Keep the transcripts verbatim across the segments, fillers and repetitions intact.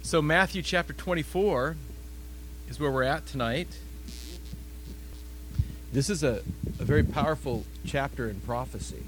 So Matthew chapter twenty-four is where we're at tonight. This is a, a very powerful chapter in prophecy.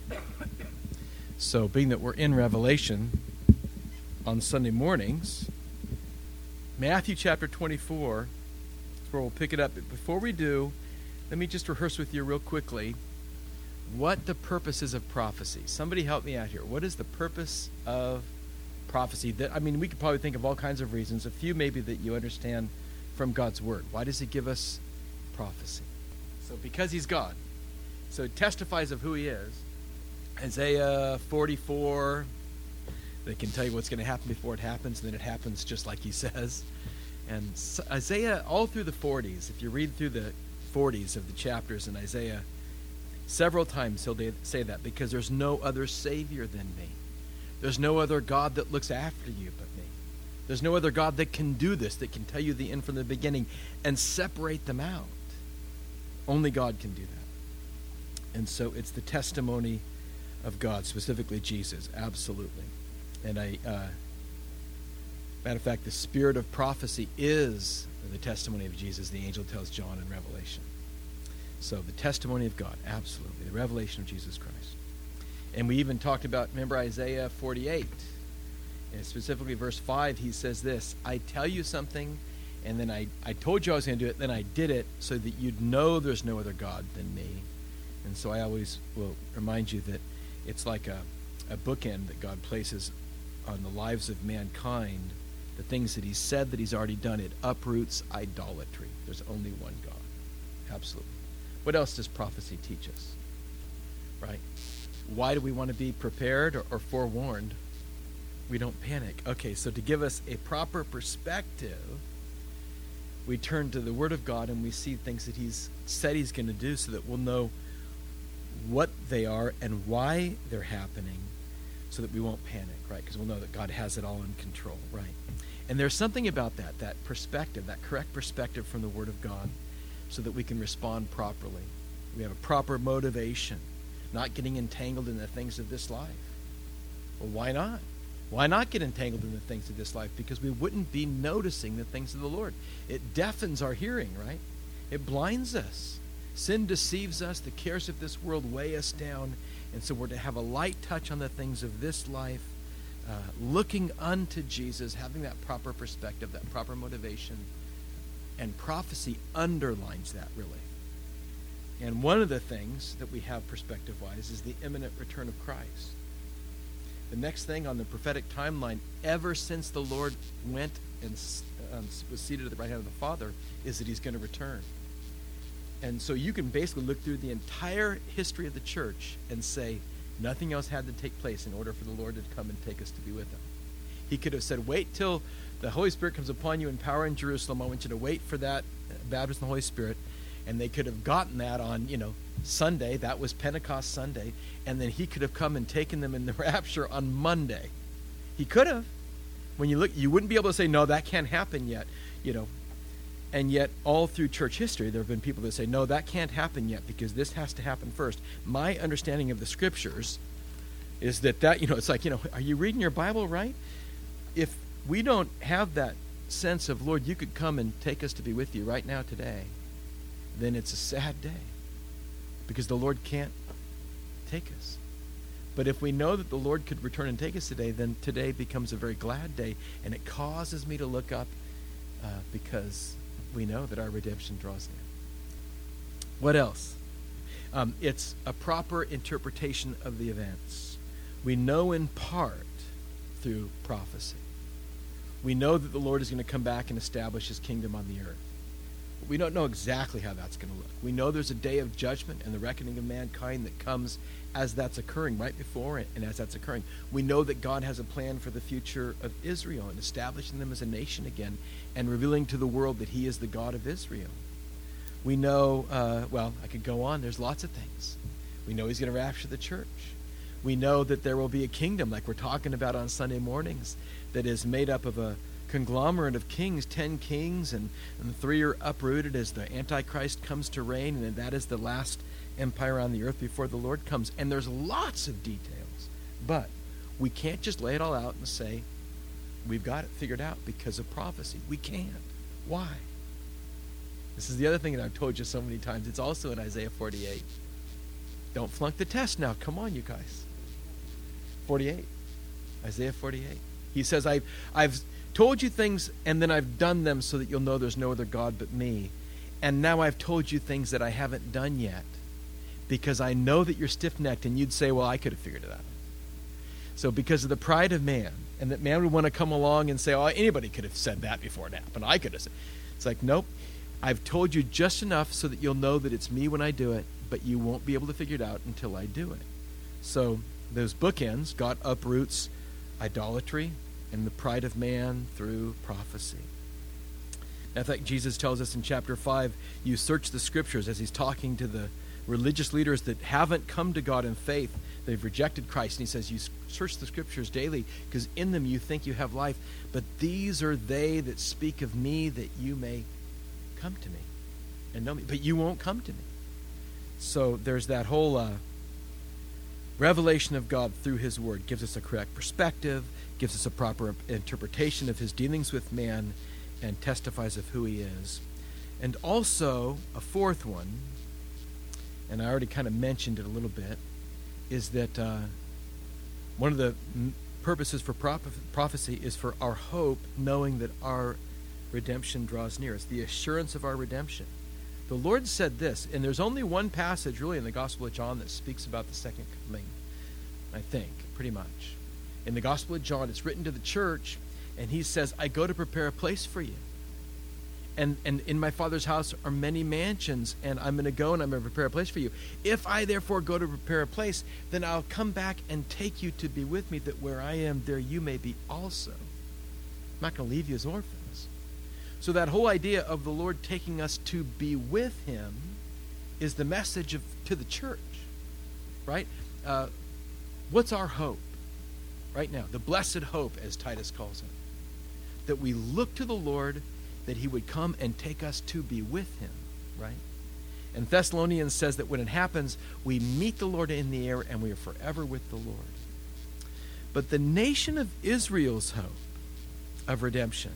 So being that we're in Revelation on Sunday mornings, Matthew chapter twenty-four is where we'll pick it up. But before we do, let me just rehearse with you real quickly what the purpose is of prophecy. Somebody help me out here. What is the purpose of prophecy? That I mean, we could probably think of all kinds of reasons. A few maybe that you understand from God's Word. Why does He give us prophecy? So because He's God. So it testifies of who He is. Isaiah forty-four, they can tell you what's going to happen before it happens, and then it happens just like He says. And Isaiah, all through the forties, if you read through the forties of the chapters in Isaiah, several times he'll say that, because there's no other Savior than me. There's no other God that looks after you but me. There's no other God that can do this, that can tell you the end from the beginning and separate them out. Only God can do that. And so it's the testimony of God, specifically Jesus, absolutely. And I, uh, matter of fact, the spirit of prophecy is the testimony of Jesus, the angel tells John in Revelation. So the testimony of God, absolutely, the revelation of Jesus Christ. And we even talked about, remember Isaiah forty-eight, and specifically verse five, he says this, I tell you something, and then I, I told you I was going to do it, then I did it, so that you'd know there's no other God than me. And so I always will remind you that it's like a, a bookend that God places on the lives of mankind, the things that He said that He's already done. It uproots idolatry. There's only one God. Absolutely. What else does prophecy teach us? Right? Why do we want to be prepared or, or forewarned? We don't panic. Okay, so to give us a proper perspective, we turn to the Word of God and we see things that He's said He's going to do, so that we'll know what they are and why they're happening, so that we won't panic, right? Because we'll know that God has it all in control, right? And there's something about that, that perspective, that correct perspective from the Word of God, so that we can respond properly. We have a proper motivation, not getting entangled in the things of this life. Well, why not? Why not get entangled in the things of this life? Because we wouldn't be noticing the things of the Lord. It deafens our hearing, right? It blinds us. Sin deceives us. The cares of this world weigh us down. And so we're to have a light touch on the things of this life, uh, looking unto Jesus, having that proper perspective, that proper motivation. And prophecy underlines that, really. And one of the things that we have perspective-wise is the imminent return of Christ. The next thing on the prophetic timeline, ever since the Lord went and um, was seated at the right hand of the Father, is that He's going to return. And so you can basically look through the entire history of the church and say nothing else had to take place in order for the Lord to come and take us to be with Him. He could have said, wait till the Holy Spirit comes upon you in power in Jerusalem. I want you to wait for that baptism of the Holy Spirit. And they could have gotten that on, you know, Sunday. That was Pentecost Sunday. And then He could have come and taken them in the rapture on Monday. He could have. When you look, you wouldn't be able to say, no, that can't happen yet, you know. And yet, all through church history, there have been people that say, no, that can't happen yet because this has to happen first. My understanding of the Scriptures is that that, you know, it's like, you know, are you reading your Bible right? If we don't have that sense of, Lord, you could come and take us to be with you right now today, then it's a sad day, because the Lord can't take us. But if we know that the Lord could return and take us today, then today becomes a very glad day, and it causes me to look up uh, because we know that our redemption draws near. What else? Um, it's a proper interpretation of the events. We know in part through prophecy. We know that the Lord is going to come back and establish His kingdom on the earth. But we don't know exactly how that's going to look. We know there's a day of judgment and the reckoning of mankind that comes as that's occurring, right before it, and as that's occurring. We know that God has a plan for the future of Israel and establishing them as a nation again and revealing to the world that He is the God of Israel. We know, uh, well, I could go on. There's lots of things. We know He's going to rapture the church. We know that there will be a kingdom, like we're talking about on Sunday mornings, that is made up of a conglomerate of kings, ten kings, and, and three are uprooted as the Antichrist comes to reign, and that is the last empire on the earth before the Lord comes. And there's lots of details, but we can't just lay it all out and say, we've got it figured out because of prophecy. We can't. Why? This is the other thing that I've told you so many times. It's also in Isaiah forty-eight. Don't flunk the test now. Come on, you guys. forty-eight. Isaiah forty-eight. He says, I've, I've told you things, and then I've done them so that you'll know there's no other God but me. And now I've told you things that I haven't done yet, because I know that you're stiff-necked, and you'd say, well, I could have figured it out. So because of the pride of man, and that man would want to come along and say, oh, anybody could have said that before it happened. I could have said. It's like, nope. I've told you just enough so that you'll know that it's me when I do it, but you won't be able to figure it out until I do it. So those bookends, God uproots idolatry and the pride of man through prophecy. In fact, Jesus tells us in chapter five, you search the scriptures as he's talking to the religious leaders that haven't come to God in faith. They've rejected Christ. And he says, you search the scriptures daily because in them you think you have life. But these are they that speak of me, that you may come to me and know me. But you won't come to me. So there's that whole uh, revelation of God through his word. Gives us a correct perspective, gives us a proper interpretation of his dealings with man, and testifies of who he is. And also, a fourth one, and I already kind of mentioned it a little bit, is that uh, one of the m- purposes for proph- prophecy is for our hope, knowing that our redemption draws near. It's the assurance of our redemption. The Lord said this, and there's only one passage really in the Gospel of John that speaks about the second coming, I think, pretty much. In the Gospel of John, it's written to the church, and he says, I go to prepare a place for you. And and in my Father's house are many mansions, and I'm going to go and I'm going to prepare a place for you. If I therefore go to prepare a place, then I'll come back and take you to be with me, that where I am, there you may be also. I'm not going to leave you as orphans. So that whole idea of the Lord taking us to be with him is the message of to the church, right? Uh, what's our hope right now? The blessed hope, as Titus calls it. That we look to the Lord, that he would come and take us to be with him, right? And Thessalonians says that when it happens, we meet the Lord in the air and we are forever with the Lord. But the nation of Israel's hope of redemption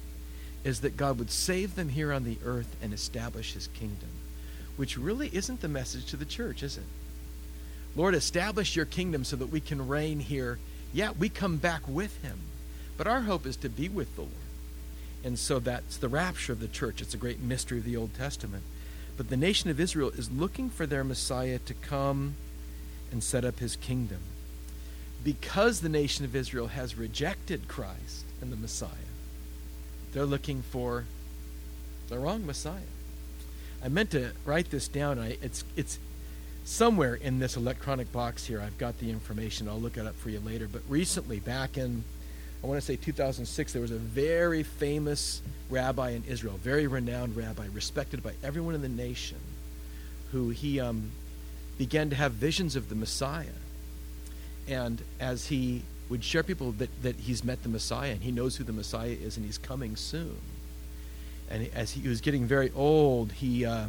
is that God would save them here on the earth and establish his kingdom, which really isn't the message to the church, is it? Lord, establish your kingdom so that we can reign here. Yeah, we come back with him, but our hope is to be with the Lord. And so that's the rapture of the church. It's a great mystery of the Old Testament. But the nation of Israel is looking for their Messiah to come and set up his kingdom. Because the nation of Israel has rejected Christ and the Messiah, they're looking for the wrong Messiah. I meant to write this down. I, it's it's somewhere in this electronic box here. I've got the information. I'll look it up for you later. But recently, back in, I want to say two thousand six, there was a very famous rabbi in Israel, very renowned rabbi, respected by everyone in the nation, who he um, began to have visions of the Messiah. And as he would share people that, that he's met the Messiah and he knows who the Messiah is and he's coming soon. And as he was getting very old, he uh,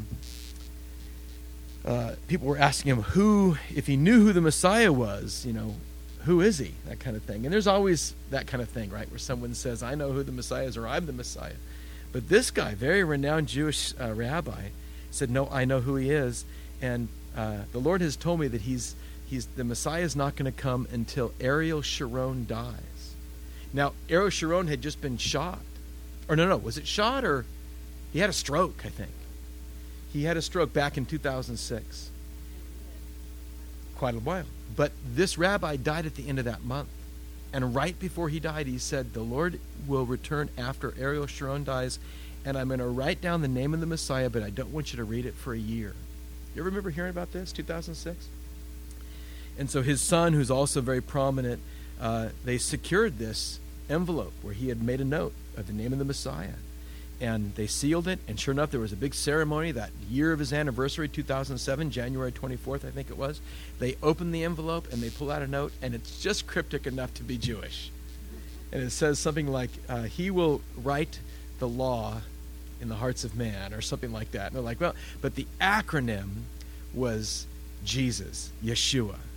uh, people were asking him who, if he knew who the Messiah was, you know, who is he? That kind of thing. And there's always that kind of thing, right, where someone says, I know who the Messiah is, or I'm the Messiah. But this guy, very renowned Jewish uh, rabbi, said, no, I know who he is. And uh, the Lord has told me that he's He's, the Messiah is not going to come until Ariel Sharon dies. Now, Ariel Sharon had just been shot. Or no, no, was it shot or he had a stroke, I think. He had a stroke back in two thousand six. Quite a while. But this rabbi died at the end of that month. And right before he died, he said, the Lord will return after Ariel Sharon dies, and I'm going to write down the name of the Messiah, but I don't want you to read it for a year. You ever remember hearing about this, two thousand six? And so his son, who's also very prominent, uh, they secured this envelope where he had made a note of the name of the Messiah. And they sealed it, and sure enough, there was a big ceremony that year of his anniversary, two thousand seven, January twenty-fourth, I think it was. They opened the envelope, and they pull out a note, and it's just cryptic enough to be Jewish. And it says something like, uh, he will write the law in the hearts of man, or something like that. And they're like, well, but the acronym was Jesus, Yeshua.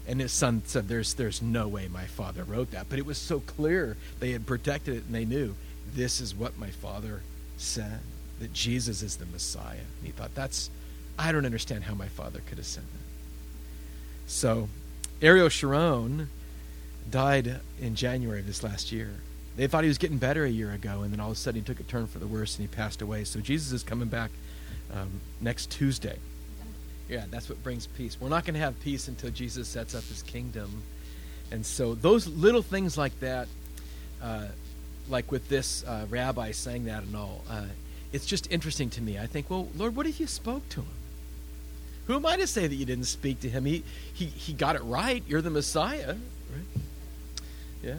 And his son said, there's, there's no way my father wrote that. But it was so clear. They had protected it, and they knew, this is what my father said, that Jesus is the Messiah. And he thought, that's, I don't understand how my father could have said that. So Ariel Sharon died in January of this last year. They thought he was getting better a year ago, and then all of a sudden he took a turn for the worse and he passed away. So Jesus is coming back um, next Tuesday. Yeah, that's what brings peace. We're not going to have peace until Jesus sets up his kingdom. And so those little things like that, uh, like with this uh, rabbi saying that and all, uh, it's just interesting to me. I think, well, Lord, what if you spoke to him? Who am I to say that you didn't speak to him? He he he got it right. You're the Messiah, right? Yeah.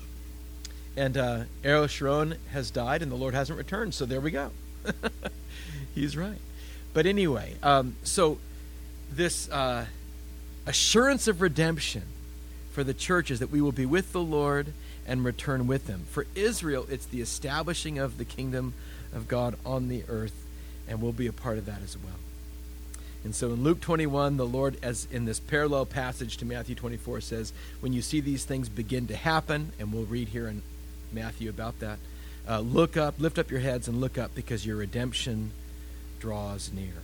And uh, Ariel Sharon has died, and the Lord hasn't returned. So there we go. He's right. But anyway, um, so this uh, assurance of redemption for the church is that we will be with the Lord and return with him. For Israel, it's the establishing of the kingdom of God on the earth, and we'll be a part of that as well. And so in Luke twenty-one, the Lord, as in this parallel passage to Matthew twenty-four, says, when you see these things begin to happen, and we'll read here in Matthew about that, uh, look up, lift up your heads and look up, because your redemption draws near.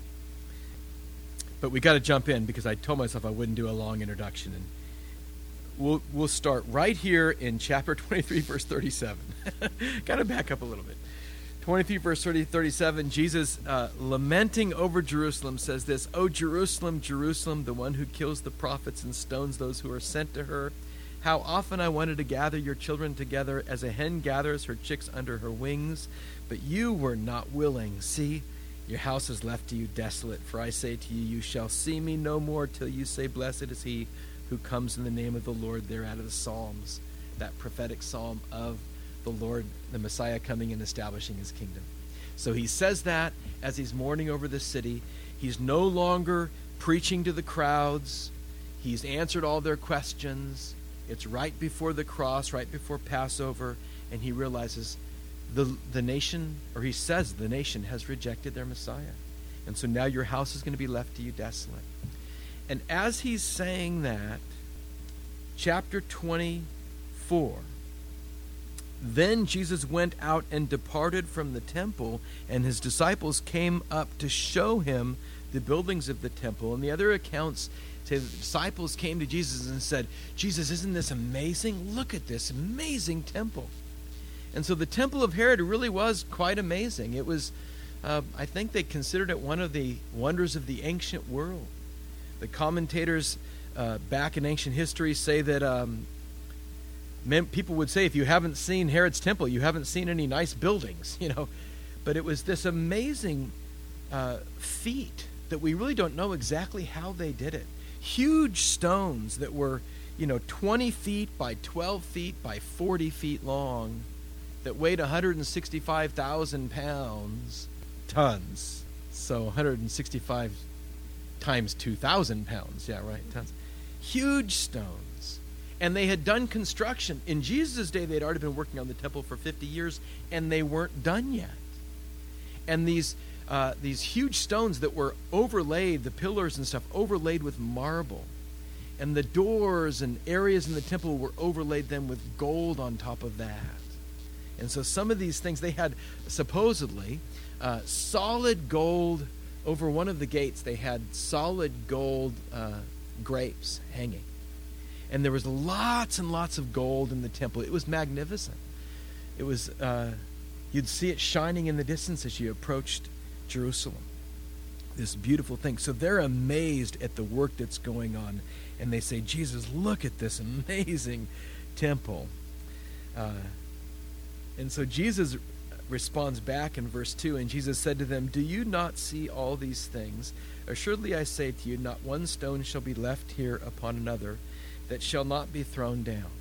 But we got to jump in, because I told myself I wouldn't do a long introduction. And we'll we'll start right here in chapter twenty-three, verse thirty-seven. Got to back up a little bit. twenty-three, verse thirty, thirty-seven, Jesus, uh, lamenting over Jerusalem, says this, O Jerusalem, Jerusalem, the one who kills the prophets and stones those who are sent to her. How often I wanted to gather your children together as a hen gathers her chicks under her wings, but you were not willing. See, your house is left to you desolate. For I say to you, you shall see me no more till you say, blessed is he who comes in the name of the Lord. There out of the Psalms, that prophetic psalm of the Lord, the Messiah coming and establishing his kingdom. So he says that as he's mourning over the city. He's no longer preaching to the crowds. He's answered all their questions. It's right before the cross, right before Passover, and he realizes the the nation, or he says the nation has rejected their Messiah. And so now your house is going to be left to you desolate. And as he's saying that, chapter twenty-four, then Jesus went out and departed from the temple, and his disciples came up to show him the buildings of the temple. And the other accounts say that the disciples came to Jesus and said, Jesus, isn't this amazing? Look at this amazing temple. And so the temple of Herod really was quite amazing. It was, uh, I think they considered it one of the wonders of the ancient world. The commentators uh, back in ancient history say that um, men, people would say, if you haven't seen Herod's temple, you haven't seen any nice buildings, you know. But it was this amazing uh, feat that we really don't know exactly how they did it. Huge stones that were, you know, twenty feet by twelve feet by forty feet long, that weighed one hundred sixty-five thousand pounds, tons. So one hundred sixty-five times two thousand pounds. Yeah, right, tons. Huge stones. And they had done construction. In Jesus' day, they had already been working on the temple for fifty years, and they weren't done yet. And these uh, these huge stones that were overlaid, the pillars and stuff, overlaid with marble. And the doors and areas in the temple were overlaid then with gold on top of that. And so some of these things, they had supposedly uh, solid gold over one of the gates. They had solid gold uh, grapes hanging. And there was lots and lots of gold in the temple. It was magnificent. It was, uh, you'd see it shining in the distance as you approached Jerusalem. This beautiful thing. So they're amazed at the work that's going on. And they say, Jesus, look at this amazing temple. Uh, and so Jesus responds back in verse two, and Jesus said to them, do you not see all these things? Assuredly I say to you, not one stone shall be left here upon another that shall not be thrown down.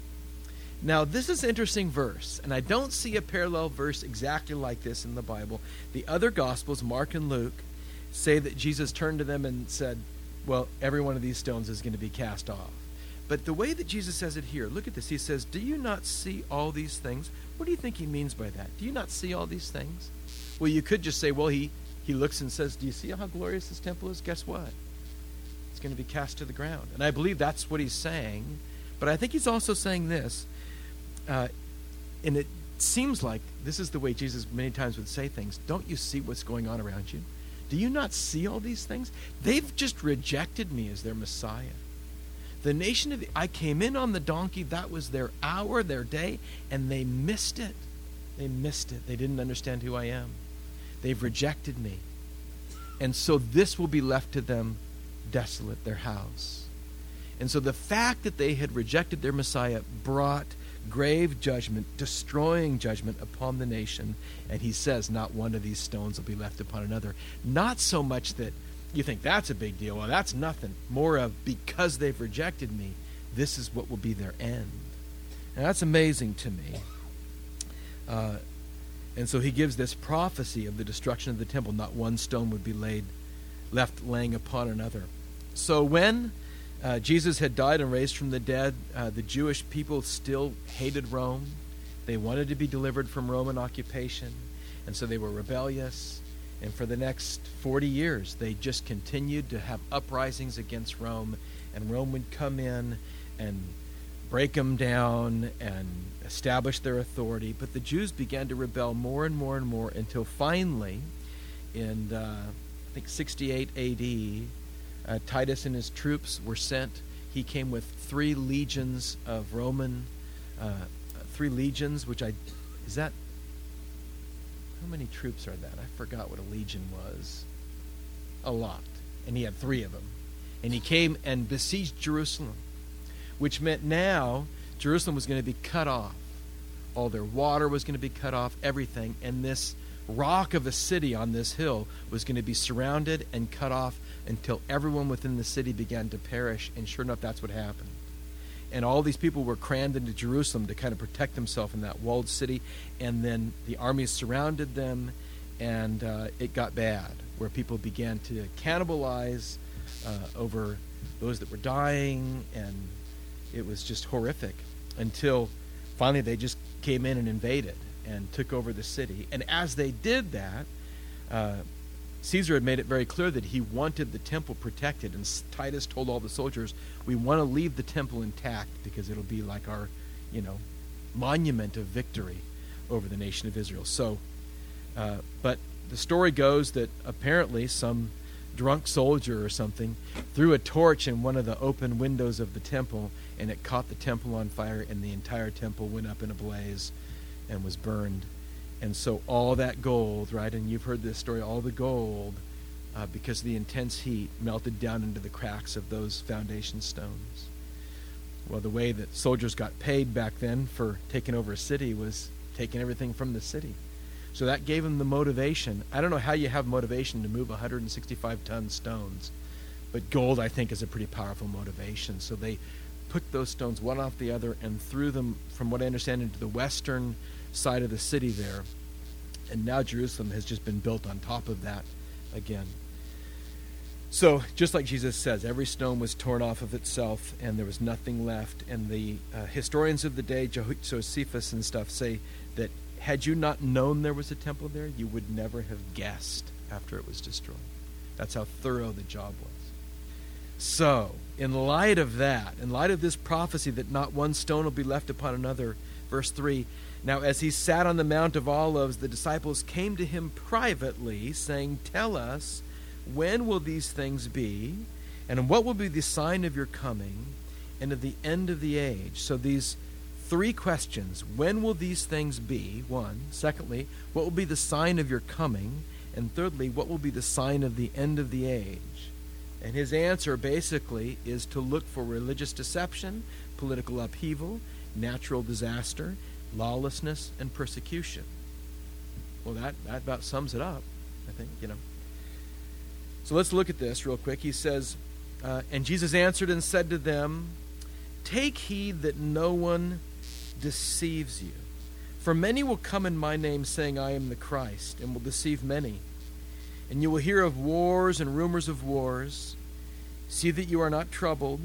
Now, this is an interesting verse, and I don't see a parallel verse exactly like this in the Bible. The other Gospels, Mark and Luke, say that Jesus turned to them and said, well, every one of these stones is going to be cast off. But the way that Jesus says it here, look at this. He says, do you not see all these things? What do you think he means by that? Do you not see all these things? Well, you could just say, well, he, he looks and says, do you see how glorious this temple is? Guess what? It's going to be cast to the ground. And I believe that's what he's saying. But I think he's also saying this, uh, and it seems like this is the way Jesus many times would say things. Don't you see what's going on around you? Do you not see all these things? They've just rejected me as their Messiah. The nation of the, I came in on the donkey. That was their hour, their day, and they missed it. They missed it. They didn't understand who I am. They've rejected me. And so this will be left to them desolate, their house. And so the fact that they had rejected their Messiah brought grave judgment, destroying judgment upon the nation. And he says, not one of these stones will be left upon another. Not so much that you think that's a big deal. Well, that's nothing. More of, because they've rejected me, this is what will be their end. And that's amazing to me. Uh, and so he gives this prophecy of the destruction of the temple. Not one stone would be laid, left laying upon another. So when uh, Jesus had died and raised from the dead, uh, the Jewish people still hated Rome. They wanted to be delivered from Roman occupation. And so they were rebellious. And for the next forty years, they just continued to have uprisings against Rome. And Rome would come in and break them down and establish their authority. But the Jews began to rebel more and more and more until finally, in uh, I think sixty-eight A D, uh, Titus and his troops were sent. He came with three legions of Roman, uh, three legions, which I, is that, how many troops are that? I forgot what a legion was. A lot. And he had three of them. And he came and besieged Jerusalem, which meant now Jerusalem was going to be cut off. All their water was going to be cut off, everything. And this rock of a city on this hill was going to be surrounded and cut off until everyone within the city began to perish. And sure enough, that's what happened. And all these people were crammed into Jerusalem to kind of protect themselves in that walled city. And then the armies surrounded them, and uh, it got bad, where people began to cannibalize uh, over those that were dying, and it was just horrific until finally they just came in and invaded and took over the city. And as they did that, uh, Caesar had made it very clear that he wanted the temple protected, and Titus told all the soldiers, we want to leave the temple intact because it'll be like our, you know, monument of victory over the nation of Israel. So, uh, but the story goes that apparently some drunk soldier or something threw a torch in one of the open windows of the temple, and it caught the temple on fire, and the entire temple went up in a blaze and was burned. And so all that gold, right, and you've heard this story, all the gold, uh, because of the intense heat, melted down into the cracks of those foundation stones. Well, the way that soldiers got paid back then for taking over a city was taking everything from the city. So that gave them the motivation. I don't know how you have motivation to move one hundred sixty-five ton stones, but gold, I think, is a pretty powerful motivation. So they put those stones one off the other and threw them, from what I understand, into the western side of the city there. And now Jerusalem has just been built on top of that again. So just like Jesus says, every stone was torn off of itself and there was nothing left. And the uh, historians of the day, Josephus and stuff, say that had you not known there was a temple there, you would never have guessed after it was destroyed. That's how thorough the job was. So, in light of that, in light of this prophecy that not one stone will be left upon another, verse three, now as he sat on the Mount of Olives, the disciples came to him privately, saying, tell us, when will these things be? And what will be the sign of your coming and of the end of the age? So these three questions. When will these things be? One. Secondly, what will be the sign of your coming? And thirdly, what will be the sign of the end of the age? And his answer basically is to look for religious deception, political upheaval, natural disaster, lawlessness, and persecution. Well, that, that about sums it up, I think, you know. So let's look at this real quick. He says, uh, and Jesus answered and said to them, take heed that no one deceives you. For many will come in my name, saying, I am the Christ, and will deceive many. And you will hear of wars and rumors of wars. See that you are not troubled,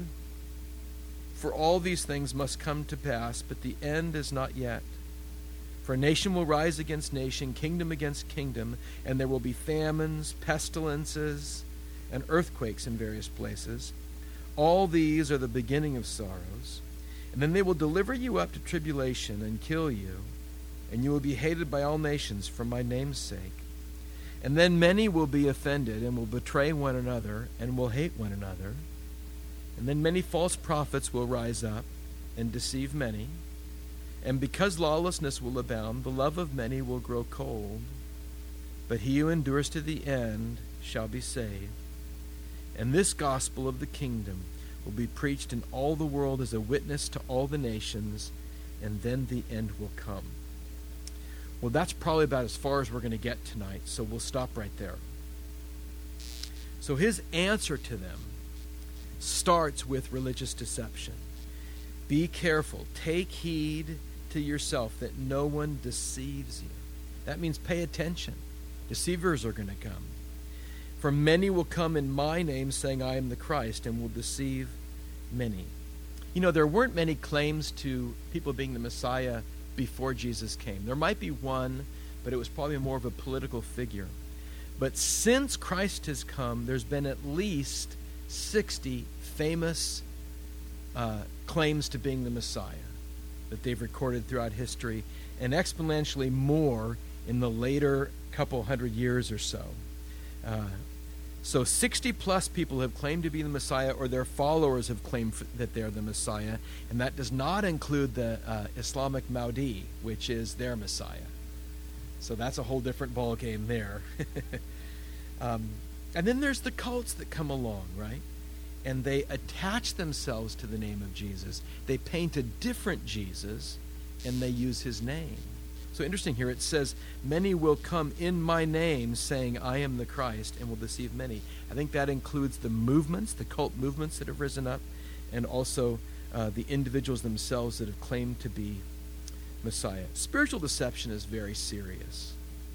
for all these things must come to pass, but the end is not yet. For nation will rise against nation, kingdom against kingdom, and there will be famines, pestilences, and earthquakes in various places. All these are the beginning of sorrows. And then they will deliver you up to tribulation and kill you, and you will be hated by all nations for my name's sake. And then many will be offended and will betray one another and will hate one another. And then many false prophets will rise up and deceive many. And because lawlessness will abound, the love of many will grow cold. But he who endures to the end shall be saved. And this gospel of the kingdom will be preached in all the world as a witness to all the nations, and then the end will come. Well, that's probably about as far as we're going to get tonight, so we'll stop right there. So his answer to them starts with religious deception. Be careful. Take heed to yourself that no one deceives you. That means pay attention. Deceivers are going to come. For many will come in my name, saying, I am the Christ, and will deceive many. You know, there weren't many claims to people being the Messiah before Jesus came. There might be one, but it was probably more of a political figure. But since Christ has come, there's been at least sixty famous uh, claims to being the Messiah that they've recorded throughout history, and exponentially more in the later couple hundred years or so. Uh, so sixty plus people have claimed to be the Messiah, or their followers have claimed f- that they're the Messiah, and that does not include the uh, Islamic Mahdi, which is their Messiah. So that's a whole different ball game there. um, and then there's the cults that come along, right? And they attach themselves to the name of Jesus. They paint a different Jesus, and they use his name. So interesting here, it says, many will come in my name, saying, I am the Christ, and will deceive many. I think that includes the movements, the cult movements that have risen up, and also uh, the individuals themselves that have claimed to be Messiah. Spiritual deception is very serious.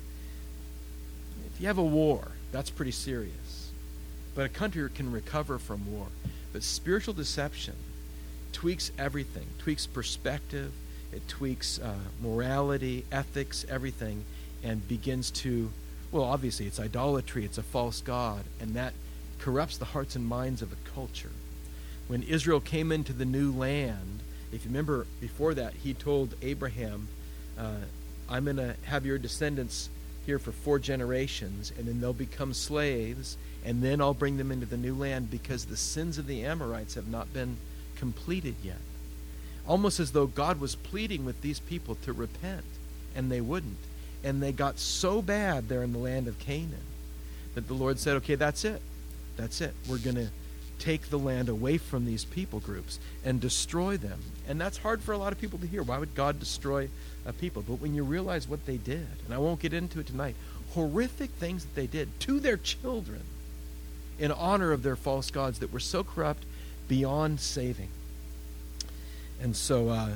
If you have a war, that's pretty serious. But a country can recover from war. But spiritual deception tweaks everything, tweaks perspective, it tweaks uh, morality, ethics, everything, and begins to, well, obviously it's idolatry, it's a false god, and that corrupts the hearts and minds of a culture. When Israel came into the new land, if you remember before that, he told Abraham, uh, I'm going to have your descendants here for four generations, and then they'll become slaves, and then I'll bring them into the new land because the sins of the Amorites have not been completed yet. Almost as though God was pleading with these people to repent, and they wouldn't. And they got so bad there in the land of Canaan that the Lord said, okay, that's it. That's it. We're going to take the land away from these people groups and destroy them. And that's hard for a lot of people to hear. Why would God destroy a people? But when you realize what they did, and I won't get into it tonight, horrific things that they did to their children in honor of their false gods that were so corrupt beyond saving. And so uh,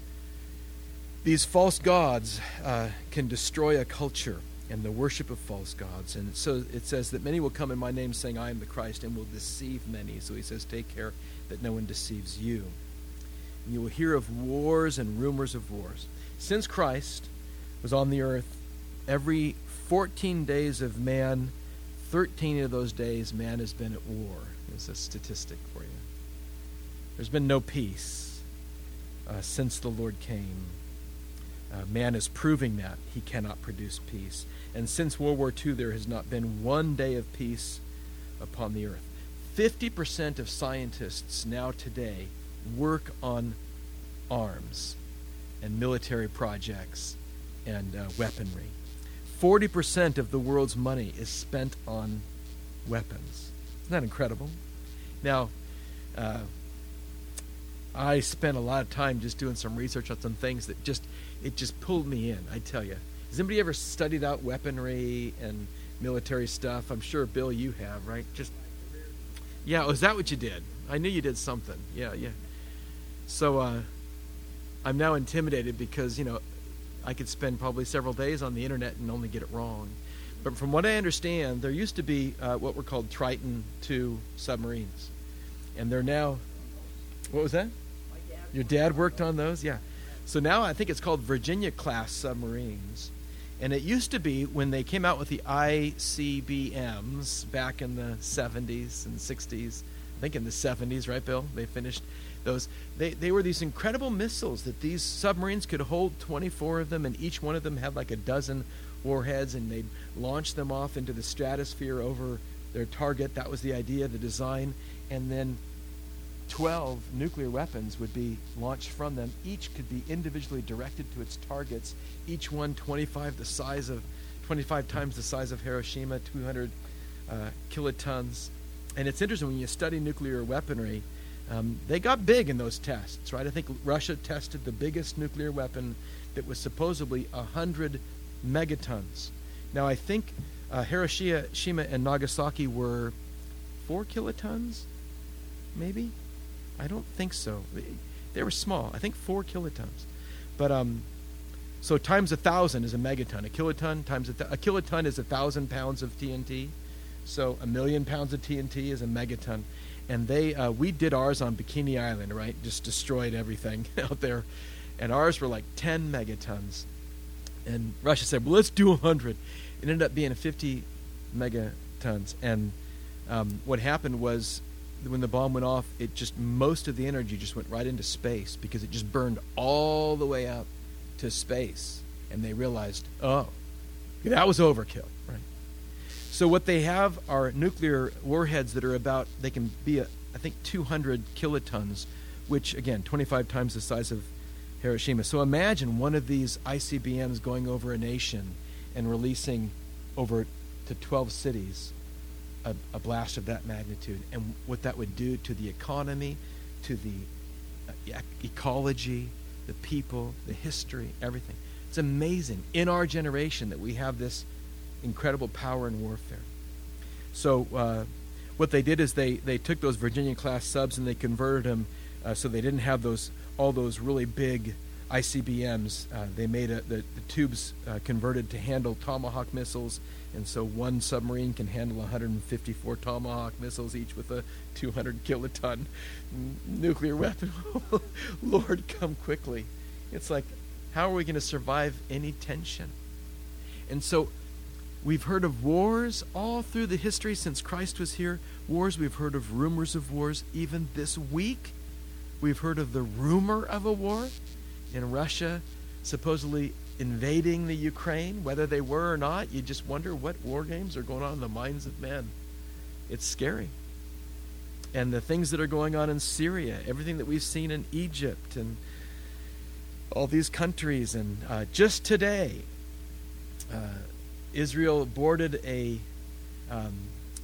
these false gods uh, can destroy a culture and the worship of false gods. And so it says that many will come in my name saying, I am the Christ, and will deceive many. So he says, take care that no one deceives you. And you will hear of wars and rumors of wars. Since Christ was on the earth, every fourteen days of man, thirteen of those days man has been at war. There's a statistic for you. There's been no peace. Uh, since the Lord came. Uh, man is proving that he cannot produce peace. And since World War Two, there has not been one day of peace upon the earth. fifty percent of scientists now today work on arms and military projects and uh, weaponry. forty percent of the world's money is spent on weapons. Isn't that incredible? Now, uh, I spent a lot of time just doing some research on some things that just, it just pulled me in, I tell you. Has anybody ever studied out weaponry and military stuff? I'm sure, Bill, you have, right? Just, yeah, oh, is that what you did? I knew you did something. Yeah, yeah. So uh, I'm now intimidated because, you know, I could spend probably several days on the internet and only get it wrong. But from what I understand, there used to be uh, what were called Triton two submarines. And they're now, what was that? Your dad worked on those? Yeah. So now I think it's called Virginia-class submarines. And it used to be when they came out with the I C B Ms back in the seventies and sixties, think in the seventies, right, Bill? They finished those. They, they were these incredible missiles that these submarines could hold twenty-four of them, and each one of them had like a dozen warheads, and they'd launch them off into the stratosphere over their target. That was the idea, the design. And then twelve nuclear weapons would be launched from them. Each could be individually directed to its targets, each one twenty-five the size of twenty-five times the size of Hiroshima, two hundred uh, kilotons. And it's interesting when you study nuclear weaponry, um, they got big in those tests, right? I think Russia tested the biggest nuclear weapon that was supposedly one hundred megatons. Now, I think uh, Hiroshima and Nagasaki were four kilotons, maybe? I don't think so. They were small. I think four kilotons. But um, so times a thousand is a megaton. A kiloton times a, th- a kiloton is a thousand pounds of T N T. So a million pounds of T N T is a megaton. And they, uh, we did ours on Bikini Island, right? Just destroyed everything out there. And ours were like ten megatons. And Russia said, well, let's do one hundred. It ended up being fifty megatons. And um, what happened was, when the bomb went off, it just, most of the energy just went right into space because it just burned all the way up to space. And they realized, oh, that was overkill, right? So what they have are nuclear warheads that are about, they can be, a, I think, two hundred kilotons, which, again, twenty-five times the size of Hiroshima. So imagine one of these I C B Ms going over a nation and releasing over to twelve cities A, a blast of that magnitude, and what that would do to the economy, to the uh, ecology, the people, the history, everything. It's amazing in our generation that we have this incredible power in warfare. So uh, what they did is they, they took those Virginia-class subs and they converted them uh, so they didn't have those all those really big I C B Ms. Uh, they made a, the, the tubes uh, converted to handle Tomahawk missiles. And so one submarine can handle one hundred fifty-four Tomahawk missiles, each with a two hundred kiloton n- nuclear weapon. Lord, come quickly. It's like, how are we going to survive any tension? And so we've heard of wars all through the history since Christ was here. Wars, we've heard of rumors of wars. Even this week, we've heard of the rumor of a war in Russia, supposedly invading the Ukraine. Whether they were or not, you just wonder what war games are going on in the minds of men. It's scary. And the things that are going on in Syria, everything that we've seen in Egypt and all these countries. And uh, just today, uh, Israel boarded a um,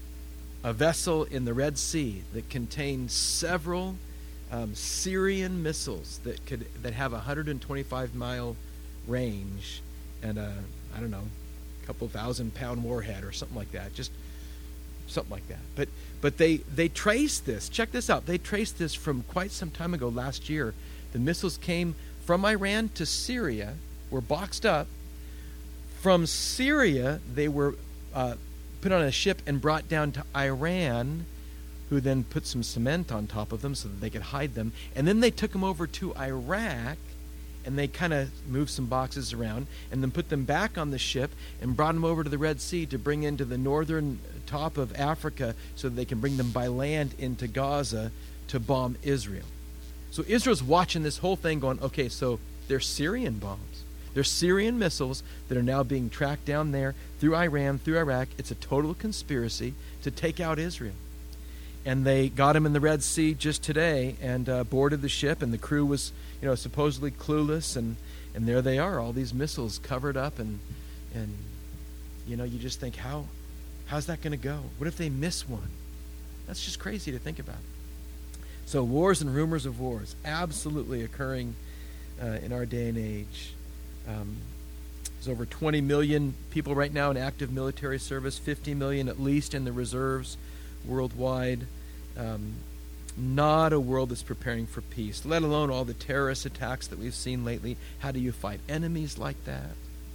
a vessel in the Red Sea that contained several um, Syrian missiles that could that have a one hundred twenty-five mile range and a, I don't know, a couple thousand pound warhead or something like that. Just something like that. But but they, they traced this. Check this out. They traced this from quite some time ago, last year. The missiles came from Iran to Syria, were boxed up. From Syria, they were uh, put on a ship and brought down to Iran, who then put some cement on top of them so that they could hide them. And then they took them over to Iraq, and they kind of moved some boxes around and then put them back on the ship and brought them over to the Red Sea to bring into the northern top of Africa so that they can bring them by land into Gaza to bomb Israel. So Israel's watching this whole thing going, okay, so they're Syrian bombs. They're Syrian missiles that are now being tracked down there through Iran, through Iraq. It's a total conspiracy to take out Israel. And they got him in the Red Sea just today and uh, boarded the ship, and the crew was, you know, supposedly clueless, and, and there they are, all these missiles covered up, and and you know, you just think, how how's that going to go? What if they miss one? That's just crazy to think about. So wars and rumors of wars absolutely occurring uh, in our day and age. Um, there's over twenty million people right now in active military service, fifty million at least in the reserves worldwide. Um, not a world that's preparing for peace, let alone all the terrorist attacks that we've seen lately. How do you fight enemies like that?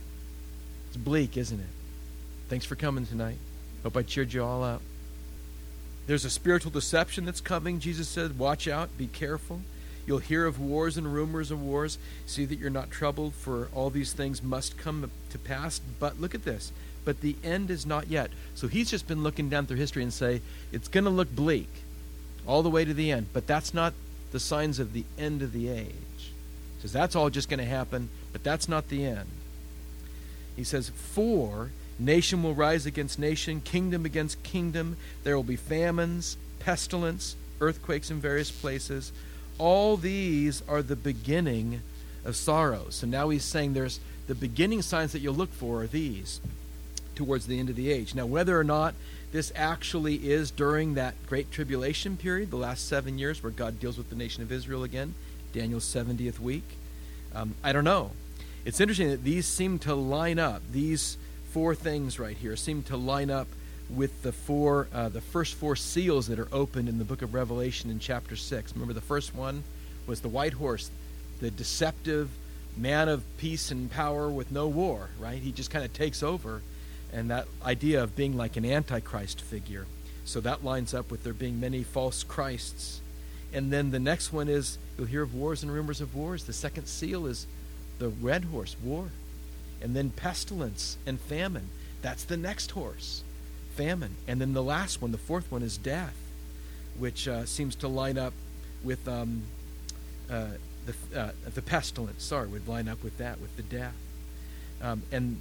It's bleak, isn't it? Thanks for coming tonight. Hope I cheered you all up. There's a spiritual deception that's coming. Jesus said, watch out, be careful. You'll hear of wars and rumors of wars. See that you're not troubled, for all these things must come to pass. But look at this. But the end is not yet. So he's just been looking down through history and say, it's going to look bleak. all the way to the end. But that's not the signs of the end of the age. He says that's all just going to happen, but that's not the end. He says, for nation will rise against nation, kingdom against kingdom. There will be famines, pestilence, earthquakes in various places. All these are the beginning of sorrows. So now he's saying there's the beginning signs that you'll look for are these towards the end of the age. Now, whether or not this actually is during that great tribulation period, the last seven years where God deals with the nation of Israel again, Daniel's seventieth week, um, I don't know. It's interesting that these seem to line up. These four things right here seem to line up with the four, uh, the first four seals that are opened in the book of Revelation in chapter six. Remember, the first one was the white horse, the deceptive man of peace and power with no war, right? He just kind of takes over, and that idea of being like an antichrist figure. So that lines up with there being many false Christs. And then the next one is, you'll hear of wars and rumors of wars. The second seal is the red horse, war. And then pestilence and famine. That's the next horse, famine. And then the last one, the fourth one, is death, which uh, seems to line up with um, uh, the uh, the pestilence. Sorry, would line up with that, with the death. Um, and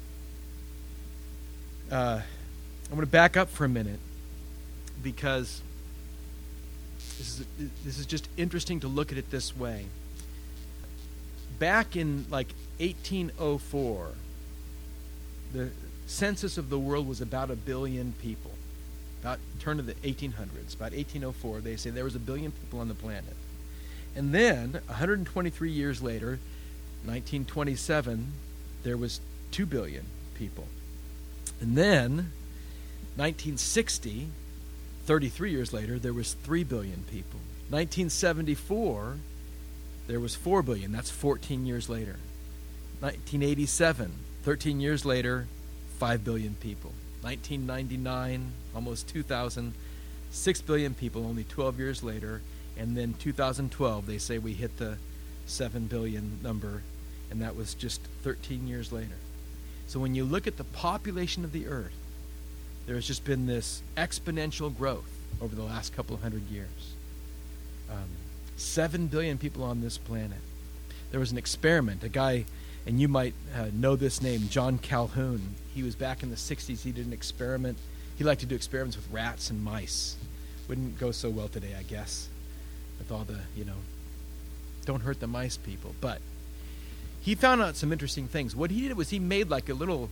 uh, I'm going to back up for a minute because this is this is just interesting to look at it this way. Back in like eighteen oh four, the census of the world was about a billion people. About turn of the eighteen hundreds, about eighteen oh four, they say there was a billion people on the planet. And then, one hundred twenty-three years later, nineteen twenty-seven, there was two billion people. And then, nineteen sixty, thirty-three years later, there was three billion people. nineteen seventy-four, there was four billion. That's fourteen years later. nineteen eighty-seven, thirteen years later, five billion people. nineteen ninety-nine, almost two thousand, six billion people only twelve years later. And then two thousand twelve, they say we hit the seven billion number, and that was just thirteen years later. So when you look at the population of the earth, there has just been this exponential growth over the last couple of hundred years. Um, seven billion people on this planet. There was an experiment, a guy, and you might uh, know this name, John Calhoun. He was back in the sixties. He did an experiment. He liked to do experiments with rats and mice. Wouldn't go so well today, I guess, with all the, you know, don't hurt the mice people. But he found out some interesting things. What he did was he made like a little